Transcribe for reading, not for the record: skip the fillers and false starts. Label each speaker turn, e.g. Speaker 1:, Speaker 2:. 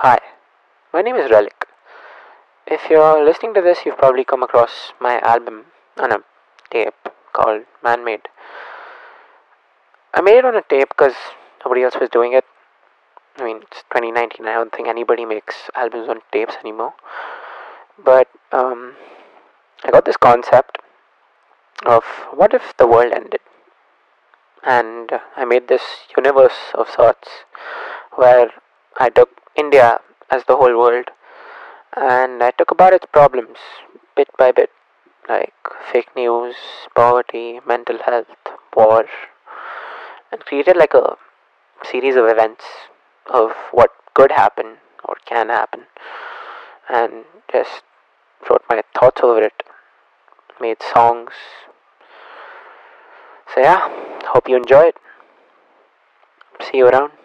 Speaker 1: Hi, my name is Relic. If you're listening to this, you've probably come across my album on a tape called Man Made. I made it on a tape because nobody else was doing it. I mean, it's 2019, I don't think anybody makes albums on tapes anymore. But I got this concept of what if the world ended? And I made this universe of sorts where I took India as the whole world and I took about its problems bit by bit, like fake news, poverty, mental health, war, and created like a series of events of what could happen or can happen, and just wrote my thoughts over it, made songs. So, yeah, hope you enjoy it. See you around.